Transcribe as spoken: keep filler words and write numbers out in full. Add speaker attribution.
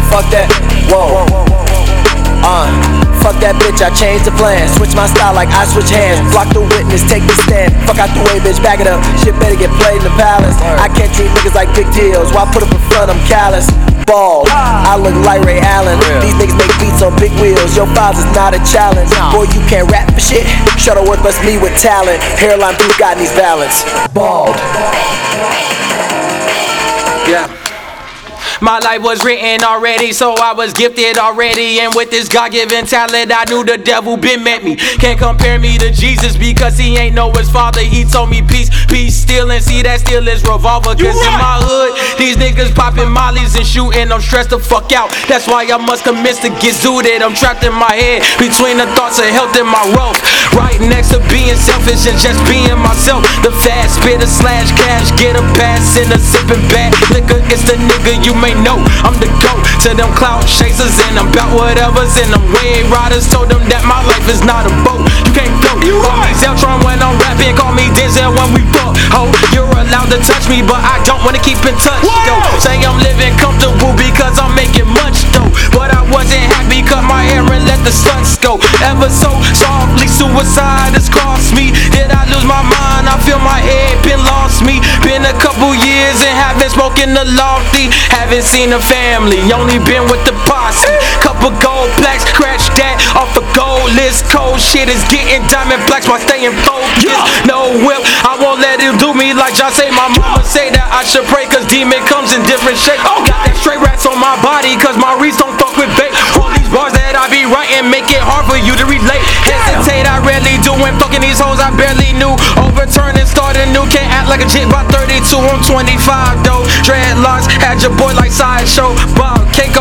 Speaker 1: fuck that, whoa. Uh, fuck that bitch, I changed the plan. Switch my style like I switch hands. Block the witness, take the stand. Fuck out the way, bitch, back it up. Shit better get played in the palace. I can't treat niggas like big deals. Why put up in front, I'm callous. Bald, I look like Ray Allen. These niggas make beats on big wheels. Your files is not a challenge. Boy, you can't rap for shit. Shuttleworth must me with talent. Hairline blue got these balance. Bald.
Speaker 2: Yeah. My life was written already, so I was gifted already. And with this God-given talent, I knew the devil been met me. Can't compare me to Jesus because he ain't know his father. He told me peace, peace, still, and see that still is revolver. Cause right. In my hood, these niggas popping mollies and shooting. I'm stressed the fuck out. That's why I must commence to get zooted. I'm trapped in my head between the thoughts of health and my wealth. Right next to being selfish and just being myself. The fast spitter slash cash, get a pass in a sipping bag. Liquor, it's the nigga you may know. I'm the GOAT to them cloud chasers, and I'm about whatever's in them. Wave riders told them that my life is not a boat. You can't go. You call me Zeltron when I'm rapping, call me Denzel when we fuck. Ho, you're allowed to touch me, but I don't wanna keep in touch. Yo, say I'm living comfortable because I'm making much dough, but I wasn't happy, cut my hair and let the suns go. Ever so softly, suicide has cost me. Did I lose my mind? I feel my head been lost me. Been a couple years and haven't spoken the lofty. Haven't seen a family, only been with the posse. Couple gold plaques, scratch that off a gold list. Cold shit is getting diamond plaques by staying focused. No whip, I won't let him do me like John say. My mama say that I should pray cause demon comes in different shapes. Got that straight rats on my body cause my reeds don't fuck with bait. All these bars that I be writing make it hard for you to relate. Hesitate, I rarely do when fucking these hoes I barely knew. Overturn and start anew, can't act like a chick by thirty-two. I'm twenty-five though. Dreadlocks, had your boy like sideshow. Bob, cake